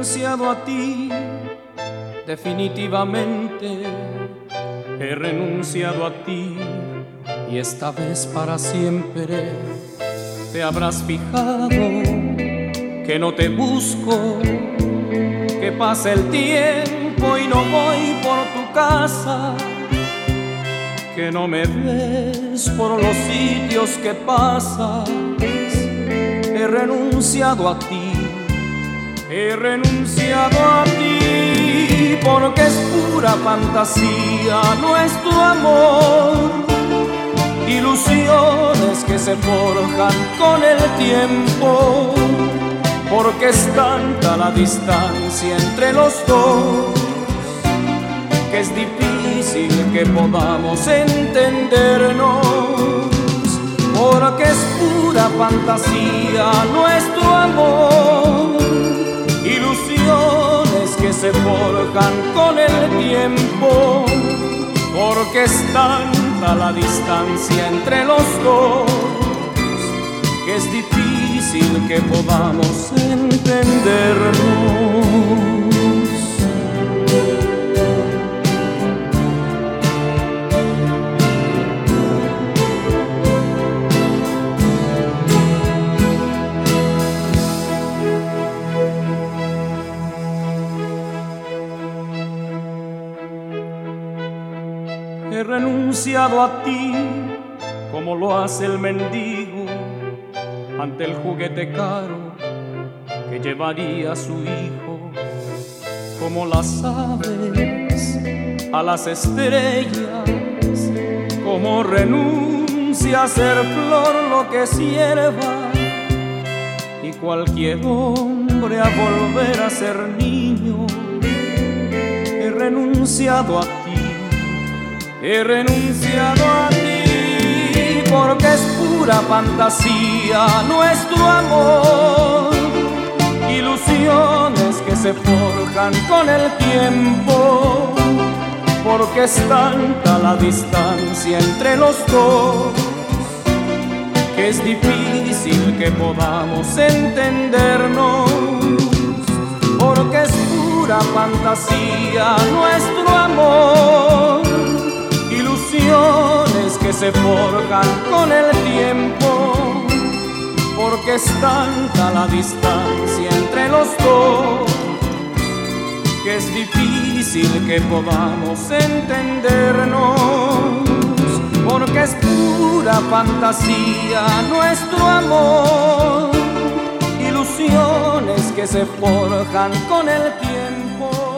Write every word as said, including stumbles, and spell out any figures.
renunciado a ti, definitivamente he renunciado a ti, y esta vez para siempre. Te habrás fijado que no te busco, que pasa el tiempo y no voy por tu casa, que no me ves por los sitios que pasas. He renunciado a ti, he renunciado a ti, porque es pura fantasía nuestro amor, ilusiones que se forjan con el tiempo, porque es tanta la distancia entre los dos que es difícil que podamos entendernos, porque es pura fantasía nuestro amor, ilusiones que se forjan con el tiempo, porque es tanta la distancia entre los dos que es difícil que podamos entendernos. He renunciado a ti como lo hace el mendigo ante el juguete caro que llevaría a su hijo, como las aves a las estrellas, como renuncia a ser flor lo que es hierba, y cualquier hombre a volver a ser niño. He renunciado a ti, he renunciado a ti, porque es pura fantasía nuestro amor, ilusiones que se forjan con el tiempo, porque es tanta la distancia entre los dos que es difícil que podamos entendernos, porque es pura fantasía nuestro amor, ilusiones que se forjan con el tiempo, porque es tanta la distancia entre los dos que es difícil que podamos entendernos, porque es pura fantasía nuestro amor, ilusiones que se forjan con el tiempo.